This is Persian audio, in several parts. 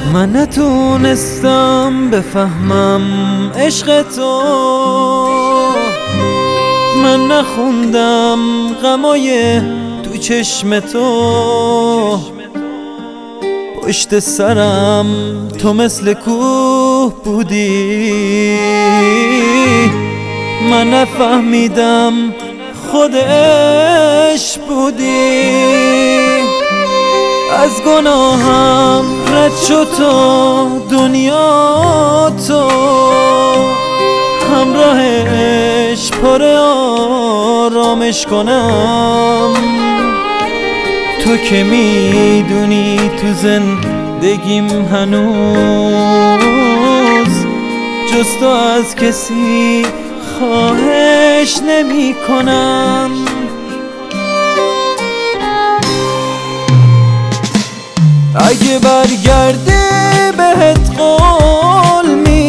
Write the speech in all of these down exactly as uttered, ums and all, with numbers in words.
من نتونستم بفهمم عشق تو، من نخوندم غمای تو چشم تو. پشت سرم تو مثل کوه بودی، من نفهمیدم خودش بودی. از گناهم رد شد تو دنیا، تو همراهش پر آرامش کنم. تو که میدونی تو زندگیم هنوز جز تو از کسی خواهش نمی کنم. اگه برگردی بهت قول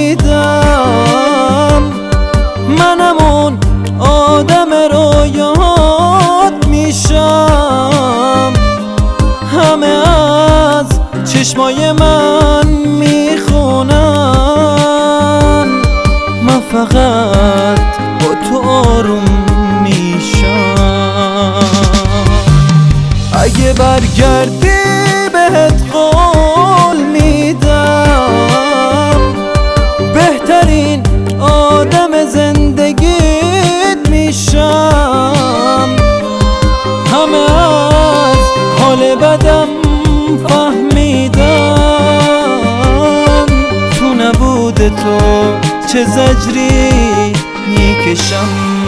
میدم، منم اون آدم رویات میشم. همه از چشمای من میخونن، من فقط با تو آروم میشم. اگه برگردی بهت قول میدم، بهترین آدم زندگیت میشم. همه از حال بدم فهمیدن، تو نبود تو چه زجری میکشم.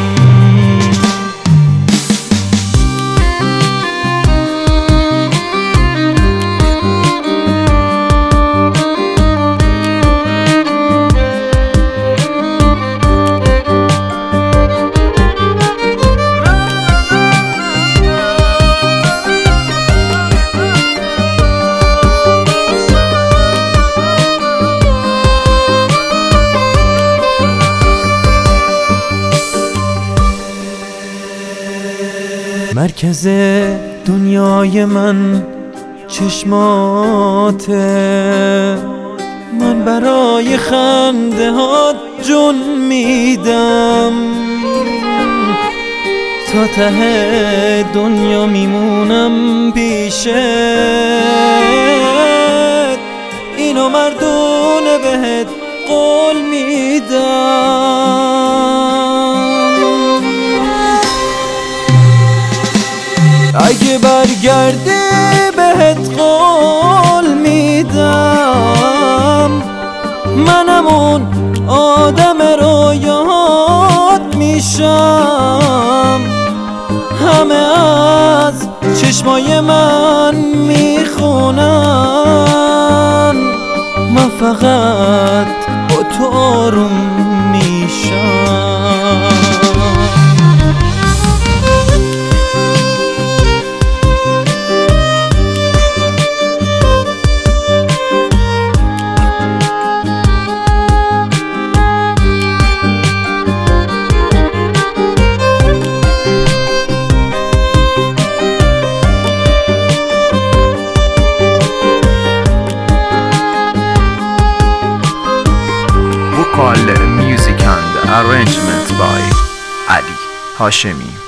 مرکز دنیای من چشماته، من برای خنده ها جون میدم. تا ته دنیا میمونم پیشت، اینو مردونه بهت قول میدم. اگه برگردی بهت قول میدم، منم اون آدم رویات میشم. همه از چشمای من میخونن، من فقط با تو آروم میشم. Vocal music and arrangement by Ali Hashemi.